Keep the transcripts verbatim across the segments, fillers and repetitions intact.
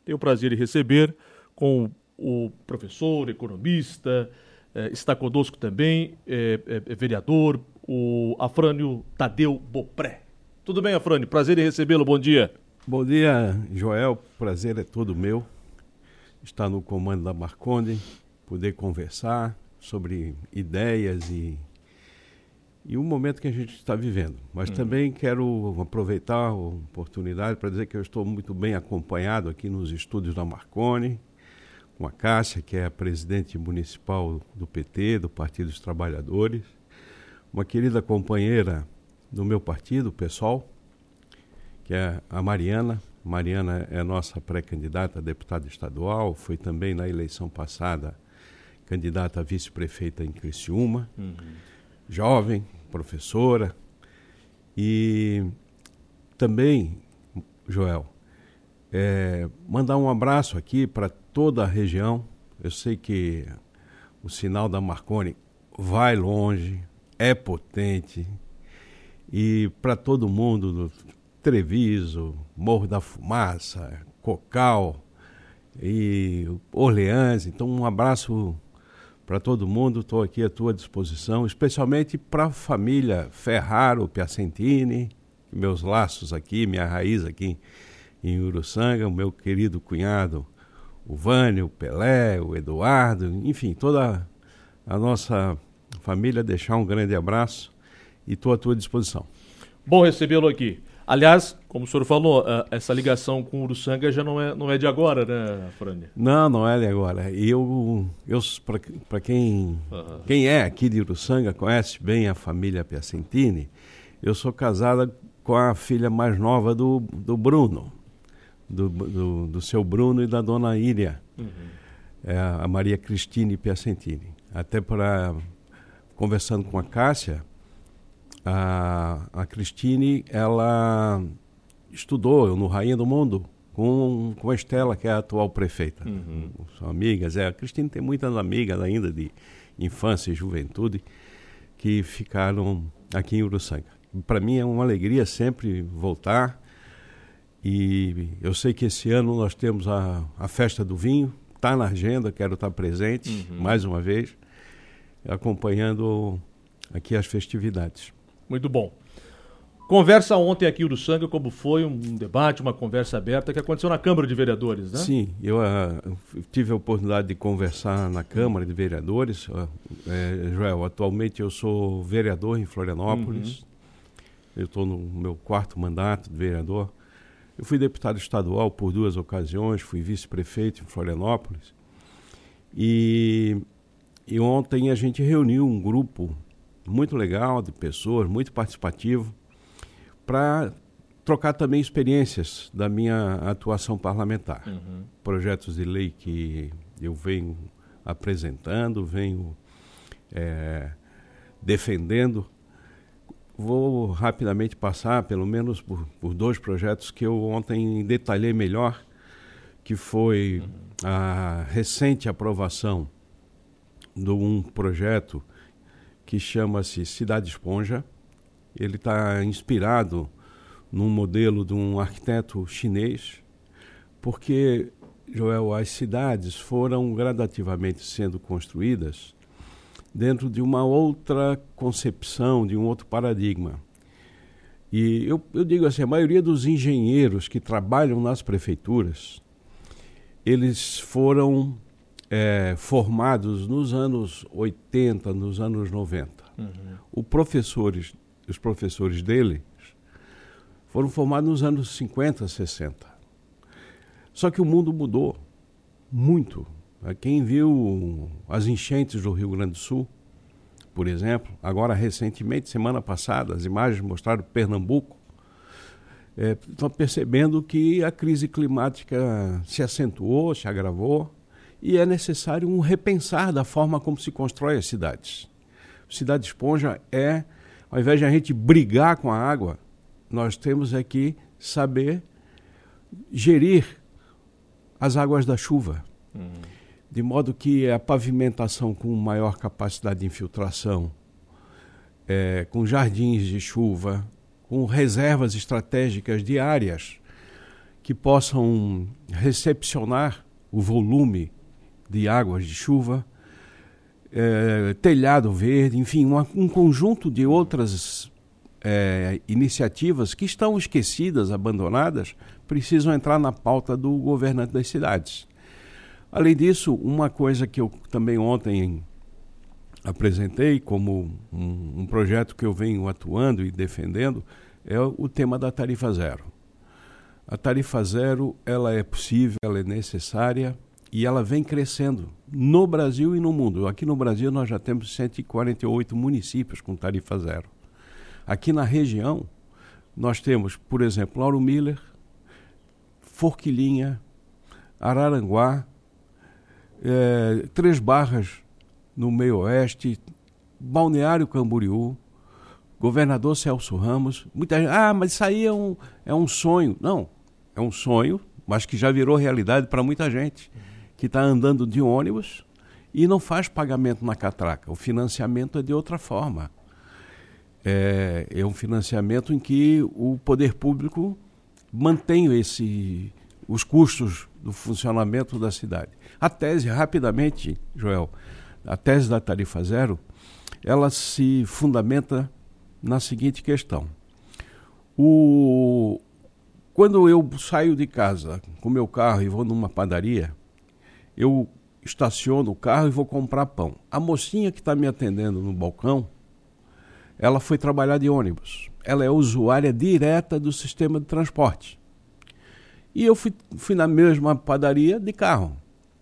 tenho o prazer de receber com o professor, economista, eh, está conosco também, é, é, é vereador, o Afrânio Tadeu Bopré. Tudo bem, Afrânio? Prazer em recebê-lo, bom dia. Bom dia, Joel, prazer é todo meu estar no comando da Marconi, poder conversar sobre ideias e, e o momento que a gente está vivendo. Mas uhum. também quero aproveitar a oportunidade para dizer que eu estou muito bem acompanhado aqui nos estúdios da Marconi, com a Cássia, que é a presidente municipal do P T, do Partido dos Trabalhadores, uma querida companheira do meu partido, o PSOL, que é a Mariana. Mariana é nossa pré-candidata a deputada estadual, foi também na eleição passada candidata a vice-prefeita em Criciúma, uhum. jovem, professora. E também, Joel, é, mandar um abraço aqui para toda a região. Eu sei que o sinal da Marconi vai longe, é potente, e para todo mundo do Treviso, Morro da Fumaça, Cocal e Orleans. Então, um abraço para todo mundo. Estou aqui à tua disposição, especialmente para a família Ferraro Piacentini, meus laços aqui, minha raiz aqui em Uruçanga, o meu querido cunhado, o Vânio, o Pelé, o Eduardo, enfim, toda a nossa família. Deixar um grande abraço e estou à tua disposição. Bom recebê-lo aqui. Aliás, como o senhor falou, essa ligação com Uruçanga já não é, não é de agora, né, Afrânio? Não, não é de agora. E eu, eu para quem, uhum. quem é aqui de Uruçanga, conhece bem a família Piacentini, eu sou casada com a filha mais nova do, do Bruno, do, do, do seu Bruno e da dona Íria, uhum. é a Maria Cristine Piacentini. Até para, conversando com a Cássia, A, a Cristine, ela estudou no Rainha do Mundo com, com a Estela, que é a atual prefeita. Uhum. São amigas. É, a Cristine tem muitas amigas ainda de infância e juventude que ficaram aqui em Uruçanga. Para mim é uma alegria sempre voltar. E eu sei que esse ano nós temos a, a festa do vinho. Está na agenda, quero estar presente uhum. mais uma vez, acompanhando aqui as festividades. Muito bom. Conversa ontem aqui em Uruçanga, como foi um debate, uma conversa aberta que aconteceu na Câmara de Vereadores, né? Sim, eu uh, tive a oportunidade de conversar na Câmara de Vereadores. Uh, é, Joel, atualmente eu sou vereador em Florianópolis. Uhum. Eu estou no meu quarto mandato de vereador. Eu fui deputado estadual por duas ocasiões, fui vice-prefeito em Florianópolis. E, e ontem a gente reuniu um grupo muito legal de pessoas, muito participativo, para trocar também experiências da minha atuação parlamentar. Uhum. Projetos de lei que eu venho apresentando, venho é, defendendo. Vou rapidamente passar, pelo menos, por, por dois projetos que eu ontem detalhei melhor, que foi uhum. a recente aprovação de um projeto que chama-se Cidade Esponja. Ele está inspirado num modelo de um arquiteto chinês, porque, Joel, as cidades foram gradativamente sendo construídas dentro de uma outra concepção, de um outro paradigma. E eu, eu digo assim, a maioria dos engenheiros que trabalham nas prefeituras, eles foram É, formados nos anos oitenta, nos anos noventa. Uhum. O professores, os professores deles foram formados nos anos cinquenta, sessenta. Só que o mundo mudou muito. Quem viu as enchentes do Rio Grande do Sul, por exemplo, agora recentemente, semana passada, as imagens mostraram Pernambuco, estão é, percebendo que a crise climática se acentuou, se agravou, e é necessário um repensar da forma como se constrói as cidades. Cidade Esponja é, ao invés de a gente brigar com a água, nós temos é que saber gerir as águas da chuva, uhum. de modo que a pavimentação com maior capacidade de infiltração, é, com jardins de chuva, com reservas estratégicas de áreas que possam recepcionar o volume de águas de chuva, é, telhado verde, enfim, uma, um conjunto de outras é, iniciativas que estão esquecidas, abandonadas, precisam entrar na pauta do governante das cidades. Além disso, uma coisa que eu também ontem apresentei como um, um projeto que eu venho atuando e defendendo é o, o tema da tarifa zero. A tarifa zero, ela é possível, ela é necessária e ela vem crescendo no Brasil e no mundo. Aqui no Brasil nós já temos cento e quarenta e oito municípios com tarifa zero. Aqui na região nós temos, por exemplo, Lauro Miller, Forquilinha, Araranguá, é, Três Barras no meio oeste, Balneário Camboriú, Governador Celso Ramos. Muita gente, ah, mas isso aí é um, é um sonho. Não, é um sonho, mas que já virou realidade para muita gente, que está andando de ônibus e não faz pagamento na catraca. O financiamento é de outra forma. É, é um financiamento em que o poder público mantém esse, os custos do funcionamento da cidade. A tese, rapidamente, Joel, a tese da tarifa zero, ela se fundamenta na seguinte questão. O, quando eu saio de casa com meu carro e vou numa padaria, eu estaciono o carro e vou comprar pão. A mocinha que está me atendendo no balcão, ela foi trabalhar de ônibus. Ela é usuária direta do sistema de transporte. E eu fui, fui na mesma padaria de carro.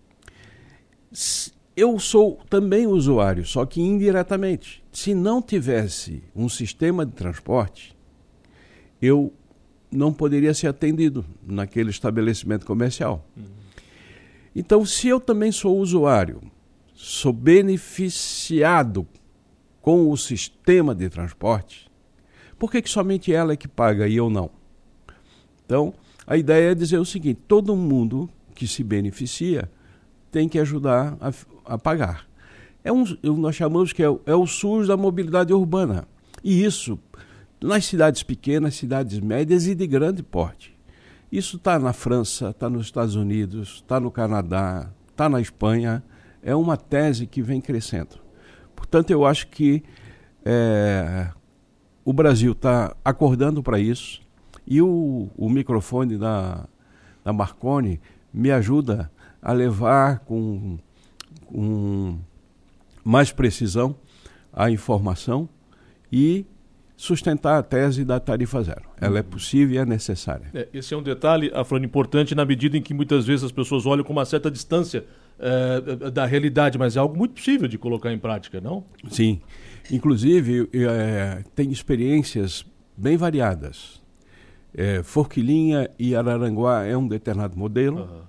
Eu sou também usuário, só que indiretamente. Se não tivesse um sistema de transporte, eu não poderia ser atendido naquele estabelecimento comercial. Uhum. Então, se eu também sou usuário, sou beneficiado com o sistema de transporte, por que que somente ela é que paga e eu não? Então, a ideia é dizer o seguinte, todo mundo que se beneficia tem que ajudar a, a pagar. É um, nós chamamos que é, é o SUS da mobilidade urbana. E isso, nas cidades pequenas, cidades médias e de grande porte. Isso está na França, está nos Estados Unidos, está no Canadá, está na Espanha. É uma tese que vem crescendo. Portanto, eu acho que é, o Brasil está acordando para isso e o, o microfone da, da Marconi me ajuda a levar com, com mais precisão a informação e sustentar a tese da tarifa zero. Ela é possível e é necessária. É, esse é um detalhe, Afrânio, importante na medida em que muitas vezes as pessoas olham com uma certa distância é, da realidade, mas é algo muito possível de colocar em prática, não? Sim. Inclusive, é, tem experiências bem variadas. É, Forquilinha e Araranguá é um determinado modelo. Uhum.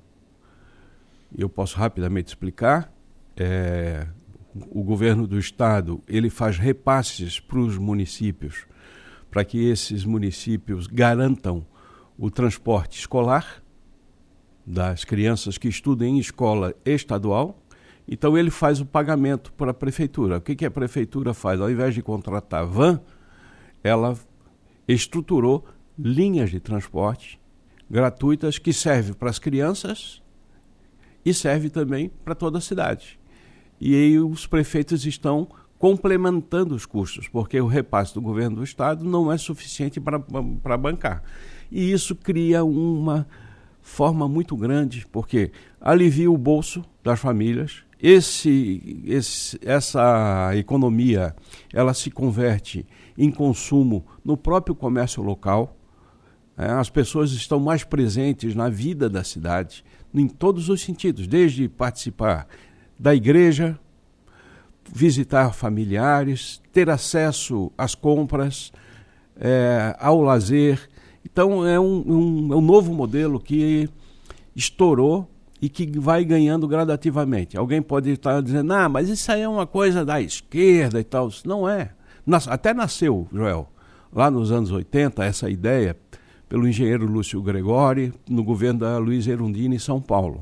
Eu posso rapidamente explicar. É, o governo do estado ele faz repasses para os municípios para que esses municípios garantam o transporte escolar das crianças que estudam em escola estadual. Então ele faz o pagamento para a prefeitura. O que, que a prefeitura faz? Ao invés de contratar van, ela estruturou linhas de transporte gratuitas que servem para as crianças e serve também para toda a cidade. E aí os prefeitos estão complementando os custos, porque o repasse do governo do estado não é suficiente para, para bancar. E isso cria uma forma muito grande, porque alivia o bolso das famílias, esse, esse, essa economia ela se converte em consumo no próprio comércio local, é, as pessoas estão mais presentes na vida da cidade, em todos os sentidos, desde participar da igreja, visitar familiares, ter acesso às compras, é, ao lazer. Então é um, um, é um novo modelo que estourou e que vai ganhando gradativamente. Alguém pode estar dizendo, ah, mas isso aí é uma coisa da esquerda e tal. Não é. Nas, até nasceu, Joel, lá nos anos oitenta, essa ideia pelo engenheiro Lúcio Gregori, no governo da Luiza Erundina em São Paulo.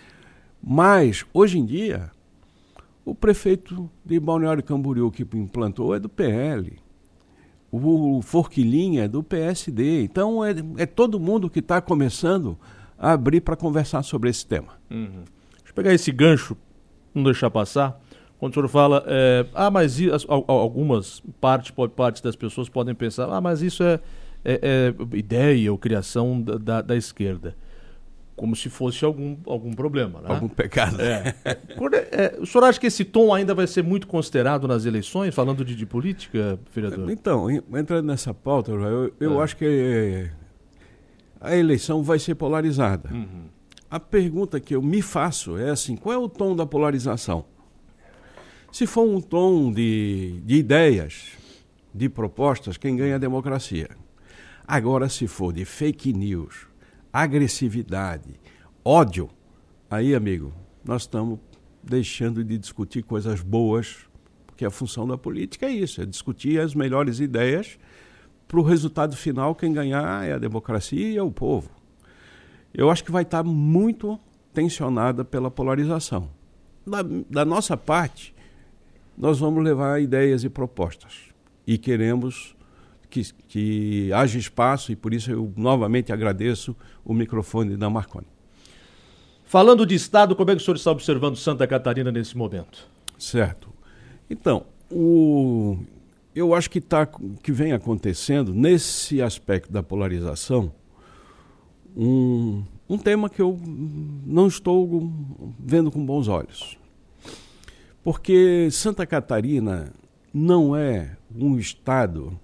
Mas, hoje em dia, o prefeito de Balneário Camboriú que implantou é do P L. o Forquilinha é do P S D. Então, é, é todo mundo que está começando a abrir para conversar sobre esse tema. Uhum. Deixa eu pegar esse gancho, não deixar passar. Quando o senhor fala, é, ah, mas i, as, algumas parte, partes das pessoas podem pensar, ah, mas isso é, é, é ideia ou criação da, da, da esquerda. Como se fosse algum, algum problema, né? Algum pecado. É. É, o senhor acha que esse tom ainda vai ser muito considerado nas eleições, falando de, de política, vereador? Então, entrando nessa pauta, eu, eu é. acho que a eleição vai ser polarizada. Uhum. A pergunta que eu me faço é assim, qual é o tom da polarização? Se for um tom de, de ideias, de propostas, quem ganha é a democracia. Agora, se for de fake news, agressividade, ódio, aí, amigo, nós estamos deixando de discutir coisas boas, porque a função da política é isso, é discutir as melhores ideias para o resultado final, quem ganhar é a democracia e é o povo. Eu acho que vai estar muito tensionada pela polarização. Da, da nossa parte, nós vamos levar ideias e propostas e queremos que, que haja espaço, e por isso eu novamente agradeço o microfone da Marconi. Falando de Estado, como é que o senhor está observando Santa Catarina nesse momento? Certo. Então, o, eu acho que, tá, que vem acontecendo, nesse aspecto da polarização, um, um tema que eu não estou vendo com bons olhos. Porque Santa Catarina não é um estado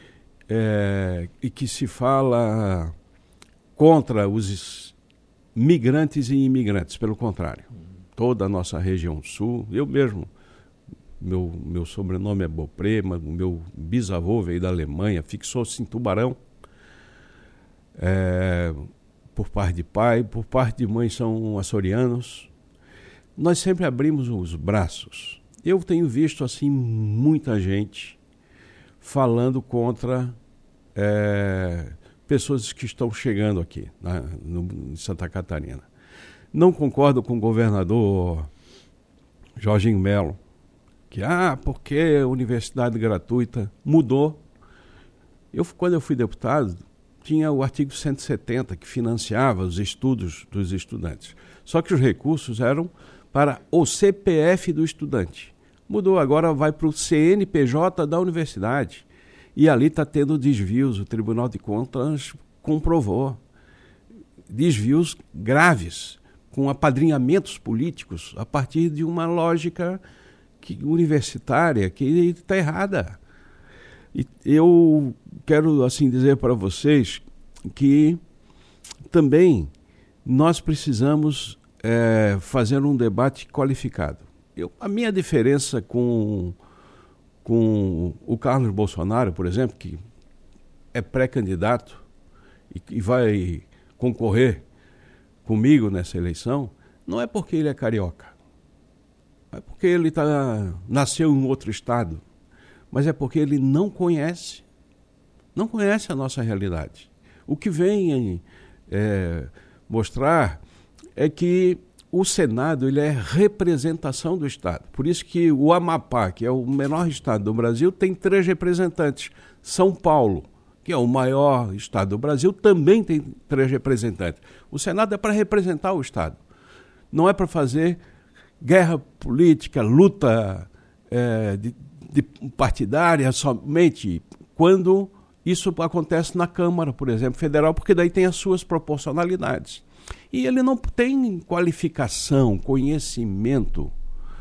é, e que se fala contra os migrantes e imigrantes, pelo contrário. Toda a nossa região sul, eu mesmo, meu, meu sobrenome é Beaupré, mas o meu bisavô veio da Alemanha, fixou-se em Tubarão, é, por parte de pai, por parte de mãe são açorianos. Nós sempre abrimos os braços. Eu tenho visto assim muita gente falando contra é, pessoas que estão chegando aqui na, no, em Santa Catarina. Não concordo com o governador Jorginho Melo, que, ah, porque a universidade gratuita mudou. Eu, quando eu fui deputado, tinha o artigo cento e setenta, que financiava os estudos dos estudantes. Só que os recursos eram para o C P F do estudante. Mudou, agora vai para o C N P J da universidade. E ali está tendo desvios, o Tribunal de Contas comprovou. Desvios graves, com apadrinhamentos políticos, a partir de uma lógica que, universitária que está errada. E eu quero assim dizer para vocês que também nós precisamos é, fazer um debate qualificado. Eu, a minha diferença com, com o Carlos Bolsonaro, por exemplo, que é pré-candidato e, e vai concorrer comigo nessa eleição, não é porque ele é carioca, é porque ele tá, nasceu em outro estado, mas é porque ele não conhece, não conhece a nossa realidade. O que vem é, mostrar é que o Senado ele é representação do Estado. Por isso que o Amapá, que é o menor estado do Brasil, tem três representantes. São Paulo, que é o maior estado do Brasil, também tem três representantes. O Senado é para representar o Estado. Não é para fazer guerra política, luta é, de, de partidária somente quando isso acontece na Câmara, por exemplo, federal, porque daí tem as suas proporcionalidades. E ele não tem qualificação, conhecimento,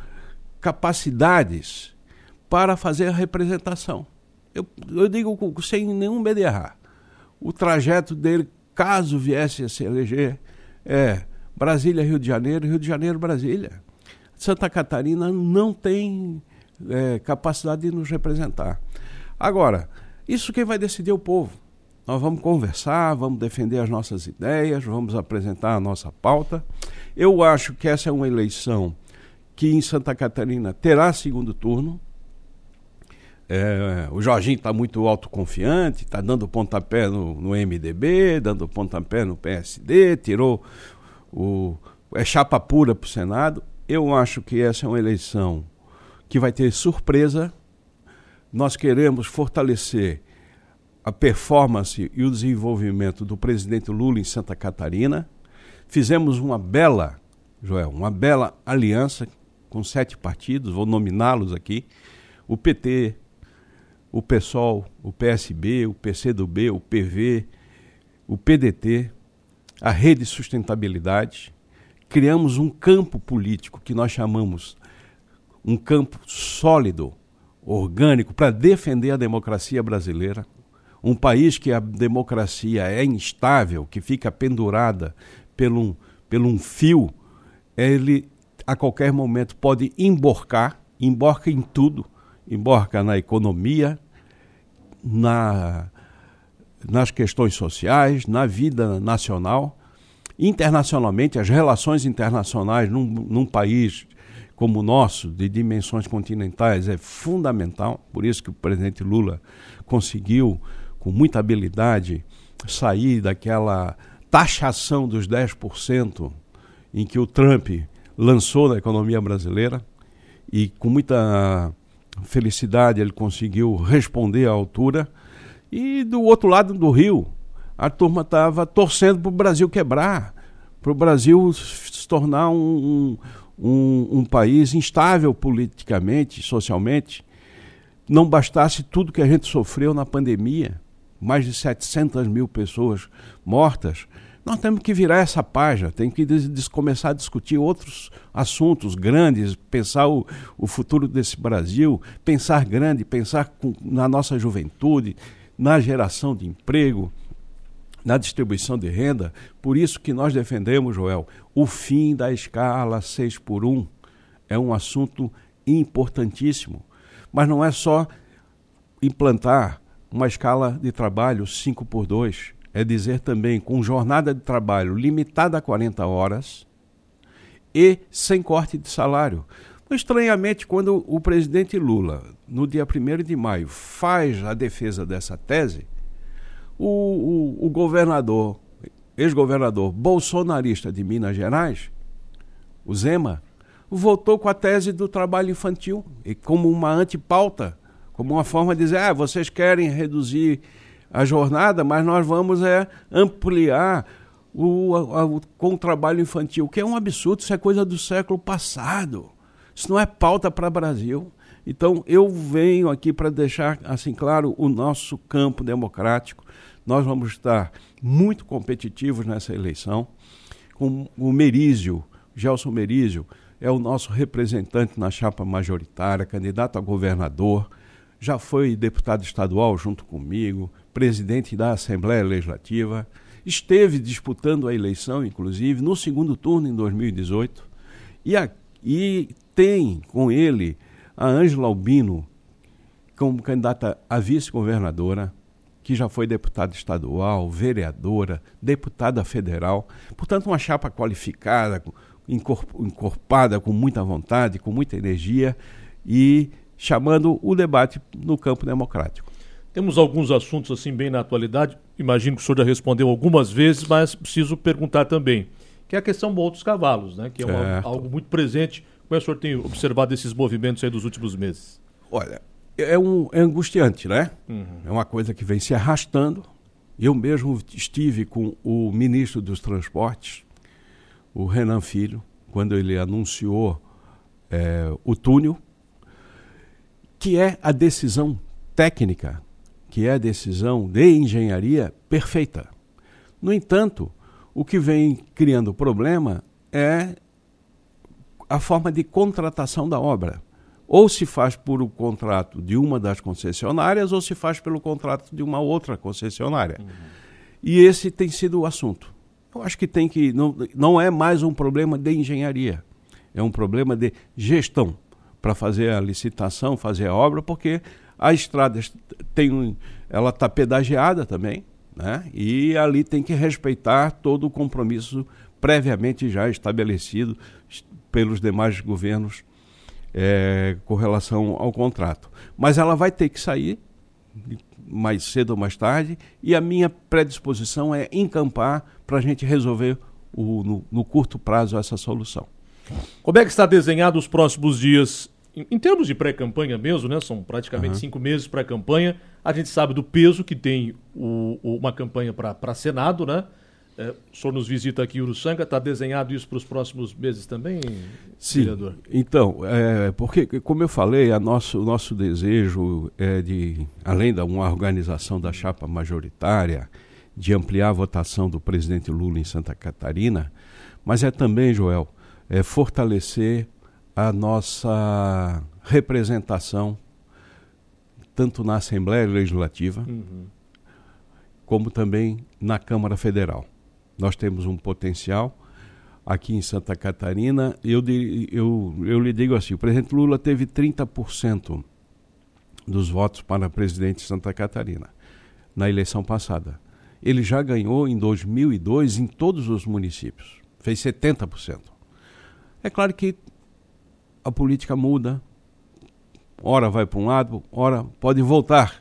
capacidades para fazer a representação. Eu, eu digo sem nenhum medo de errar. O trajeto dele, caso viesse a se eleger, é Brasília, Rio de Janeiro, Rio de Janeiro, Brasília. Santa Catarina não tem é, capacidade de nos representar. Agora, isso quem vai decidir é o povo. Nós vamos conversar, vamos defender as nossas ideias, vamos apresentar a nossa pauta. Eu acho que essa é uma eleição que em Santa Catarina terá segundo turno. É, o Jorginho está muito autoconfiante, está dando pontapé no, no M D B, dando pontapé no P S D, tirou o... é chapa pura para o Senado. Eu acho que essa é uma eleição que vai ter surpresa. Nós queremos fortalecer a performance e o desenvolvimento do presidente Lula em Santa Catarina. Fizemos uma bela, Joel, uma bela aliança com sete partidos, vou nominá-los aqui, o P T, o PSOL, o P S B, o P C do B, o P V, o P D T, a Rede Sustentabilidade. Criamos um campo político que nós chamamos um campo sólido, orgânico, para defender a democracia brasileira. Um país que a democracia é instável, que fica pendurada por um, por um fio, ele a qualquer momento pode emborcar, emborca em tudo, emborca na economia, na, nas questões sociais, na vida nacional. Internacionalmente, as relações internacionais num, num país como o nosso, de dimensões continentais, é fundamental. Por isso que o presidente Lula conseguiu, com muita habilidade, sair daquela taxação dos dez por cento em que o Trump lançou na economia brasileira, e com muita felicidade ele conseguiu responder à altura. E do outro lado do rio, a turma estava torcendo para o Brasil quebrar, para o Brasil se tornar um, um, um país instável politicamente, socialmente. Não bastasse tudo que a gente sofreu na pandemia, mais de setecentas mil pessoas mortas, nós temos que virar essa página, tem que des- des- começar a discutir outros assuntos grandes, pensar o, o futuro desse Brasil, pensar grande, pensar com, na nossa juventude, na geração de emprego, na distribuição de renda. Por isso que nós defendemos, Joel, o fim da escala seis por um. É um assunto importantíssimo. Mas não é só implantar uma escala de trabalho cinco por dois. É dizer também com jornada de trabalho limitada a quarenta horas e sem corte de salário. Estranhamente, quando o presidente Lula, no dia primeiro de maio, faz a defesa dessa tese, o, o, o governador, ex-governador bolsonarista de Minas Gerais, o Zema, voltou com a tese do trabalho infantil, e como uma antipauta, como uma forma de dizer, ah, vocês querem reduzir a jornada, mas nós vamos é, ampliar o, a, o, com o trabalho infantil, que é um absurdo, isso é coisa do século passado. Isso não é pauta para o Brasil. Então, eu venho aqui para deixar, assim, claro, o nosso campo democrático. Nós vamos estar muito competitivos nessa eleição. Com o Merizio, Gelson Merizio, é o nosso representante na chapa majoritária, candidato a governador, já foi deputado estadual junto comigo, presidente da Assembleia Legislativa, esteve disputando a eleição, inclusive, no segundo turno em dois mil e dezoito, e, a, e tem com ele a Ângela Albino como candidata a vice-governadora, que já foi deputada estadual, vereadora, deputada federal, portanto uma chapa qualificada, encorpada, com muita vontade, com muita energia e chamando o debate no campo democrático. Temos alguns assuntos assim bem na atualidade, imagino que o senhor já respondeu algumas vezes, mas preciso perguntar também, que é a questão do outros cavalos, né? Que é uma, algo muito presente. Como é que o senhor tem observado esses movimentos aí dos últimos meses? Olha, é, um, é angustiante, né? Uhum. É uma coisa que vem se arrastando. Eu mesmo estive com o ministro dos Transportes, o Renan Filho, quando ele anunciou é, o túnel, que é a decisão técnica, que é a decisão de engenharia perfeita. No entanto, o que vem criando problema é a forma de contratação da obra. Ou se faz por o contrato de uma das concessionárias, ou se faz pelo contrato de uma outra concessionária. Uhum. E esse tem sido o assunto. Eu acho que tem que não, não é mais um problema de engenharia, é um problema de gestão para fazer a licitação, fazer a obra, porque a estrada tem um, ela está pedagiada também, né? E ali tem que respeitar todo o compromisso previamente já estabelecido pelos demais governos é, com relação ao contrato. Mas ela vai ter que sair mais cedo ou mais tarde, e a minha predisposição é encampar para a gente resolver o, no, no curto prazo essa solução. Como é que está desenhado os próximos dias em, em termos de pré-campanha mesmo, né? São praticamente Uhum. cinco meses pré-campanha. A gente sabe do peso que tem o, o, uma campanha para Senado, né? É, o senhor nos visita aqui em Uruçanga, está desenhado isso para os próximos meses também, Sim. vereador? Então, é, porque, como eu falei, a nosso, o nosso desejo é de, além de uma organização da chapa majoritária, de ampliar a votação do presidente Lula em Santa Catarina, mas é também, Joel, é fortalecer a nossa representação, tanto na Assembleia Legislativa, Uhum. como também na Câmara Federal. Nós temos um potencial aqui em Santa Catarina. Eu, eu, eu lhe digo assim, o presidente Lula teve trinta por cento dos votos para presidente de Santa Catarina na eleição passada. Ele já ganhou em dois mil e dois em todos os municípios. Fez setenta por cento. É claro que a política muda. Ora vai para um lado, ora pode voltar.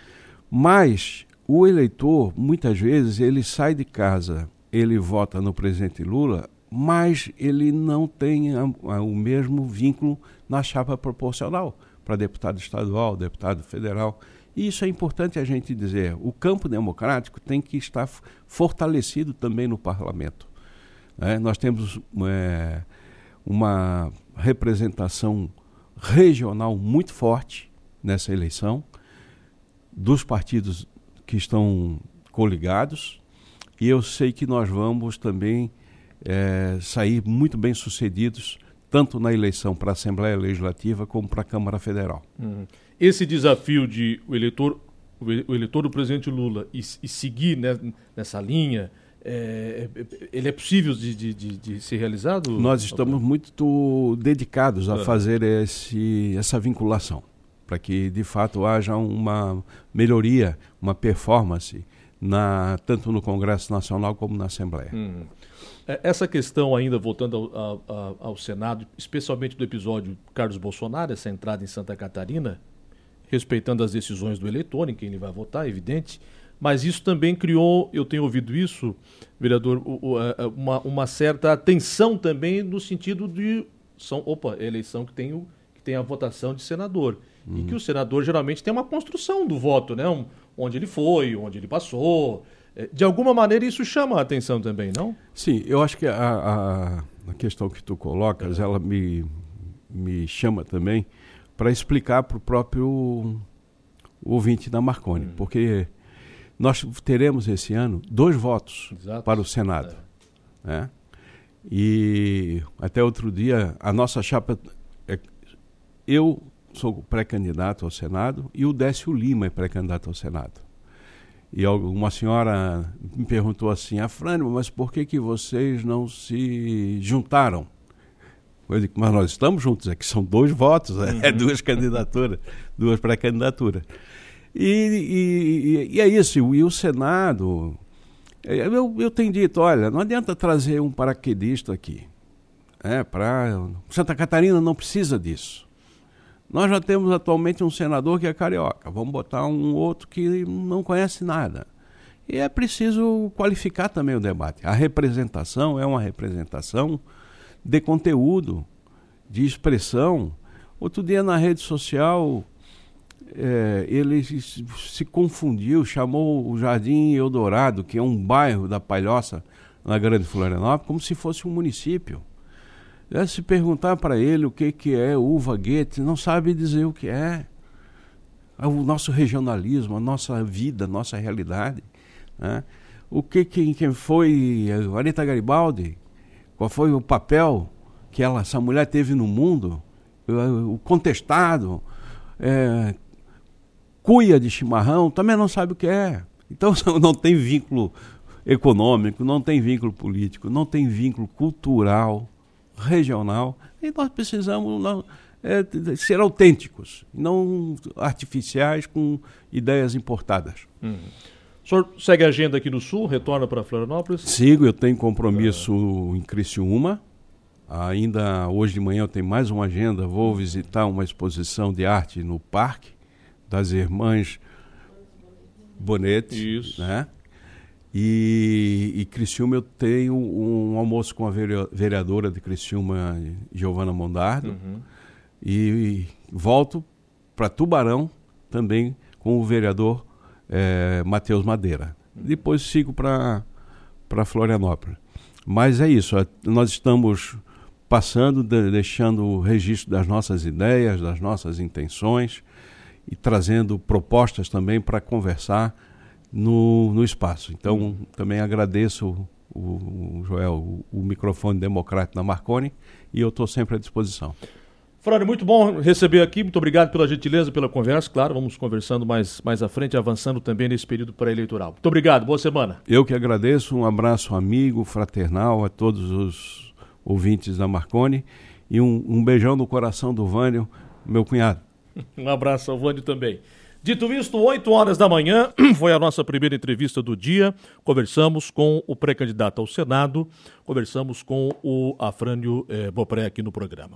Mas o eleitor, muitas vezes, ele sai de casa, ele vota no presidente Lula, mas ele não tem a, a, o mesmo vínculo na chapa proporcional para deputado estadual, deputado federal. E isso é importante a gente dizer. O campo democrático tem que estar fortalecido também no parlamento. É, nós temos é, uma representação regional muito forte nessa eleição, dos partidos que estão coligados, e eu sei que nós vamos também é, sair muito bem sucedidos, tanto na eleição para a Assembleia Legislativa como para a Câmara Federal. Uhum. Esse desafio de o eleitor, o eleitor do presidente Lula e, e seguir, né, nessa linha, é, ele é possível de, de, de, de ser realizado? Nós estamos muito dedicados a é. fazer esse, essa vinculação, para que de fato haja uma melhoria, uma performance, na, tanto no Congresso Nacional como na Assembleia. Hum. Essa questão ainda, voltando ao, ao, ao Senado, especialmente do episódio Carlos Bolsonaro, essa entrada em Santa Catarina, respeitando as decisões do eleitor, em quem ele vai votar, é evidente, mas isso também criou, eu tenho ouvido isso, vereador, uma, uma certa tensão também no sentido de, são, opa, é a eleição que tem, o, que tem a votação de senador. Hum. E que o senador geralmente tem uma construção do voto, né? Um, onde ele foi, onde ele passou. De alguma maneira isso chama a atenção também, não? Sim, eu acho que a, a, a questão que tu colocas, é. ela me, me chama também para explicar para o próprio ouvinte da Marconi, hum. porque nós teremos esse ano dois votos Exato. Para o Senado. É. Né? E até outro dia, a nossa chapa, é, eu sou pré-candidato ao Senado e o Décio Lima é pré-candidato ao Senado. E uma senhora me perguntou assim, Afrânio, mas por que que vocês não se juntaram? Eu digo, mas nós estamos juntos, é que são dois votos, uhum. é duas candidaturas, duas pré-candidaturas. E, e, e é isso, e o Senado, eu, eu tenho dito, olha, não adianta trazer um paraquedista aqui. É, pra, Santa Catarina não precisa disso. Nós já temos atualmente um senador que é carioca. Vamos botar um outro que não conhece nada. E é preciso qualificar também o debate. A representação é uma representação de conteúdo, de expressão. Outro dia na rede social, é, ele se, se confundiu, chamou o Jardim Eldorado, que é um bairro da Palhoça, na Grande Florianópolis, como se fosse um município. Se perguntar para ele o que, que é uva Goethe, não sabe dizer o que é. O nosso regionalismo, a nossa vida, a nossa realidade. Né? O que, que quem foi a Anita Garibaldi? Qual foi o papel que ela, essa mulher teve no mundo? O contestado, é, cuia de chimarrão, também não sabe o que é. Então não tem vínculo econômico, não tem vínculo político, não tem vínculo cultural, regional, e nós precisamos não, é, ser autênticos, não artificiais com ideias importadas. Uhum. O senhor segue a agenda aqui no Sul, retorna para Florianópolis? Sigo, eu tenho compromisso é. em Criciúma, ainda hoje de manhã eu tenho mais uma agenda, vou visitar uma exposição de arte no Parque das Irmãs Bonete, Isso. né? E, e Criciúma eu tenho um almoço com a vereadora de Criciúma, Giovana Mondardo, uhum. E, e volto para Tubarão também com o vereador é, Matheus Madeira. Depois sigo para para Florianópolis. Mas é isso, nós estamos passando, de, deixando o registro das nossas ideias, das nossas intenções e trazendo propostas também para conversar no, no espaço. Então, também agradeço o, o Joel, o, o microfone democrático da Marconi, e eu estou sempre à disposição. Frânio, muito bom receber aqui, muito obrigado pela gentileza, pela conversa, claro, vamos conversando mais, mais à frente, avançando também nesse período pré-eleitoral. Muito obrigado, boa semana. Eu que agradeço, um abraço amigo, fraternal a todos os ouvintes da Marconi e um, um beijão no coração do Vânio, meu cunhado. Um abraço ao Vânio também. Dito isto, oito horas da manhã, foi a nossa primeira entrevista do dia. Conversamos com o pré-candidato ao Senado, conversamos com o Afrânio eh, Beaupré aqui no programa.